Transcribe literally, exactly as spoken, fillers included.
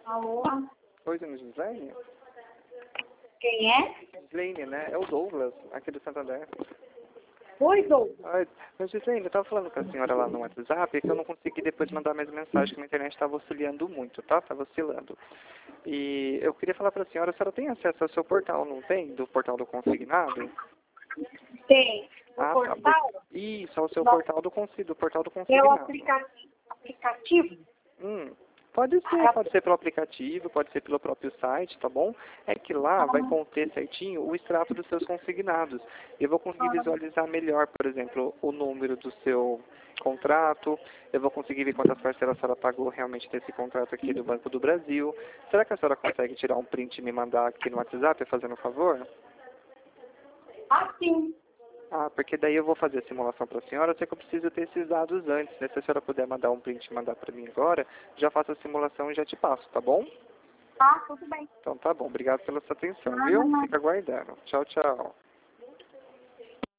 Alô? Oi, dona Gislaine? Quem é? Gislaine, né? É o Douglas, aqui do Santander. Oi, Douglas. Oi, dona Gislaine, eu tava falando com a senhora lá no WhatsApp que eu não consegui depois mandar mais mensagem, que a minha internet estava oscilando muito, tá? Tava oscilando. E eu queria falar para a senhora, a senhora tem acesso ao seu portal, não tem? Do portal do consignado? Tem. O Ah, tá. portal Isso, ao seu Não. portal do, consi- do portal do é o consignado. aplica- aplicativo. Hum, pode ser, pode ser pelo aplicativo, pode ser pelo próprio site, tá bom? É que lá vai conter certinho o extrato dos seus consignados. Eu vou conseguir visualizar melhor, por exemplo, o número do seu contrato, eu vou conseguir ver quantas parcelas a senhora pagou realmente desse contrato aqui do Banco do Brasil. Será que a senhora consegue tirar um print e me mandar aqui no WhatsApp, fazendo um favor? Ah, sim. Ah, porque daí eu vou fazer a simulação para a senhora, só que eu preciso ter esses dados antes, né? Se a senhora puder mandar um print e mandar para mim agora, já faço a simulação e já te passo, tá bom? Tá, tudo bem. Então tá bom, obrigado pela sua atenção, Ah, viu? não. Fica aguardando. Tchau, tchau.